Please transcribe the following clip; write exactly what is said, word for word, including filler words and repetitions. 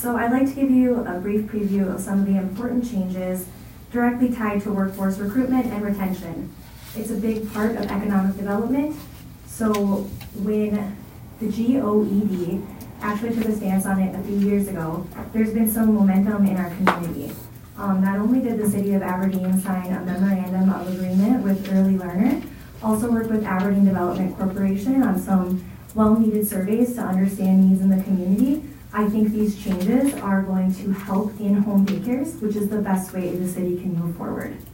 So I'd like to give you a brief preview of some of the important changes directly tied to workforce recruitment and retention. It's a big part of economic development. So when the G O E D actually took a stance on it a few years ago, there's been some momentum in our community. Um, not only did the City of Aberdeen sign a memorandum of agreement with Early Learner, also worked with Aberdeen Development Corporation on some well-needed surveys to understand needs in the community. I think these changes are going to help in-home daycares, which is the best way the city can move forward.